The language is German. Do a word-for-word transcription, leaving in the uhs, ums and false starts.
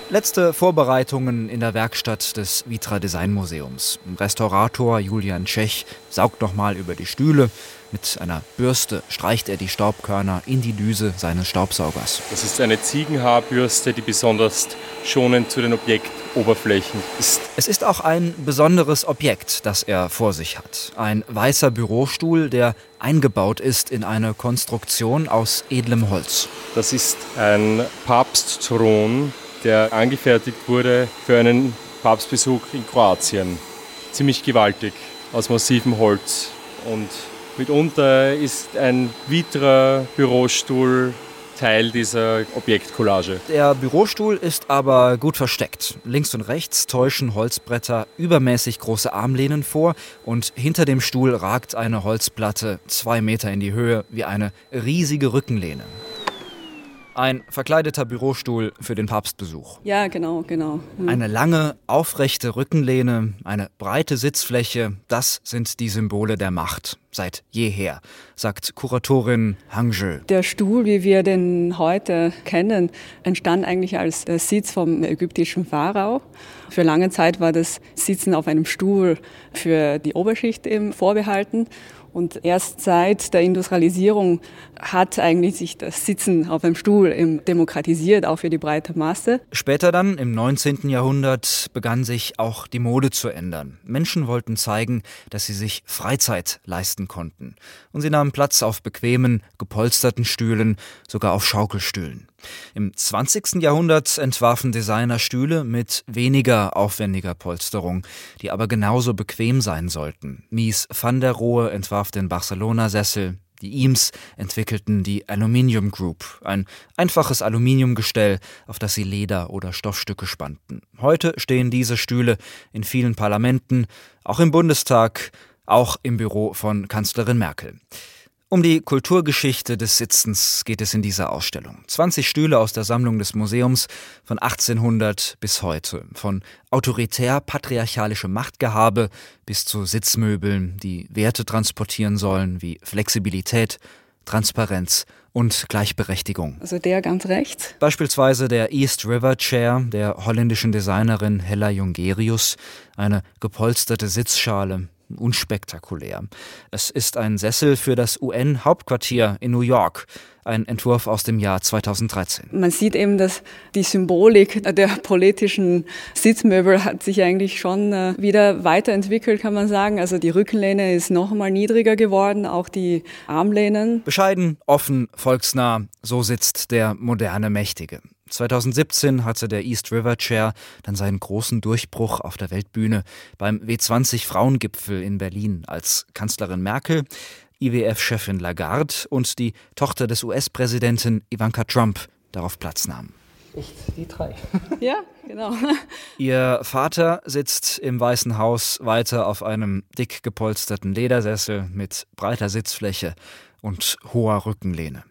Letzte Vorbereitungen in der Werkstatt des Vitra Design Museums. Restaurator Julian Czech saugt nochmal über die Stühle. Mit einer Bürste streicht er die Staubkörner in die Düse seines Staubsaugers. Das ist eine Ziegenhaarbürste, die besonders schonend zu den Objektoberflächen ist. Es ist auch ein besonderes Objekt, das er vor sich hat. Ein weißer Bürostuhl, der eingebaut ist in eine Konstruktion aus edlem Holz. Das ist ein Papstthron, der angefertigt wurde für einen Papstbesuch in Kroatien. Ziemlich gewaltig, aus massivem Holz. Und mitunter ist ein Vitra-Bürostuhl Teil dieser Objektcollage. Der Bürostuhl ist aber gut versteckt. Links und rechts täuschen Holzbretter übermäßig große Armlehnen vor und hinter dem Stuhl ragt eine Holzplatte zwei Meter in die Höhe wie eine riesige Rückenlehne. Ein verkleideter Bürostuhl für den Papstbesuch. Ja, genau, genau. Ja. Eine lange, aufrechte Rückenlehne, eine breite Sitzfläche, das sind die Symbole der Macht. Seit jeher, sagt Kuratorin Hang Zhe. Der Stuhl, wie wir den heute kennen, entstand eigentlich als Sitz vom ägyptischen Pharao. Für lange Zeit war das Sitzen auf einem Stuhl für die Oberschicht eben vorbehalten. Und erst seit der Industrialisierung hat eigentlich sich das Sitzen auf einem Stuhl eben demokratisiert, auch für die breite Masse. Später dann, im neunzehnten Jahrhundert, begann sich auch die Mode zu ändern. Menschen wollten zeigen, dass sie sich Freizeit leisten konnten. Und sie nahmen Platz auf bequemen, gepolsterten Stühlen, sogar auf Schaukelstühlen. Im zwanzigsten Jahrhundert entwarfen Designer Stühle mit weniger aufwendiger Polsterung, die aber genauso bequem sein sollten. Mies van der Rohe entwarf den Barcelona-Sessel. Die Eames entwickelten die Aluminium Group, ein einfaches Aluminiumgestell, auf das sie Leder oder Stoffstücke spannten. Heute stehen diese Stühle in vielen Parlamenten, auch im Bundestag, auch im Büro von Kanzlerin Merkel. Um die Kulturgeschichte des Sitzens geht es in dieser Ausstellung. zwanzig Stühle aus der Sammlung des Museums von achtzehnhundert bis heute. Von autoritär-patriarchalischem Machtgehabe bis zu Sitzmöbeln, die Werte transportieren sollen wie Flexibilität, Transparenz und Gleichberechtigung. Also der ganz rechts. Beispielsweise der East River Chair der holländischen Designerin Hella Jongerius, eine gepolsterte Sitzschale. Unspektakulär. Es ist ein Sessel für das U N-Hauptquartier in New York, ein Entwurf aus dem Jahr zweitausenddreizehn. Man sieht eben, dass die Symbolik der politischen Sitzmöbel hat sich eigentlich schon wieder weiterentwickelt, kann man sagen. Also die Rückenlehne ist noch mal niedriger geworden, auch die Armlehnen. Bescheiden, offen, volksnah, so sitzt der moderne Mächtige. zweitausendsiebzehn hatte der East River Chair dann seinen großen Durchbruch auf der Weltbühne beim W zwanzig Frauengipfel in Berlin, als Kanzlerin Merkel, I W F-Chefin Lagarde und die Tochter des U S-Präsidenten Ivanka Trump darauf Platz nahmen. Echt, die drei. Ja, genau. Ihr Vater sitzt im Weißen Haus weiter auf einem dick gepolsterten Ledersessel mit breiter Sitzfläche und hoher Rückenlehne.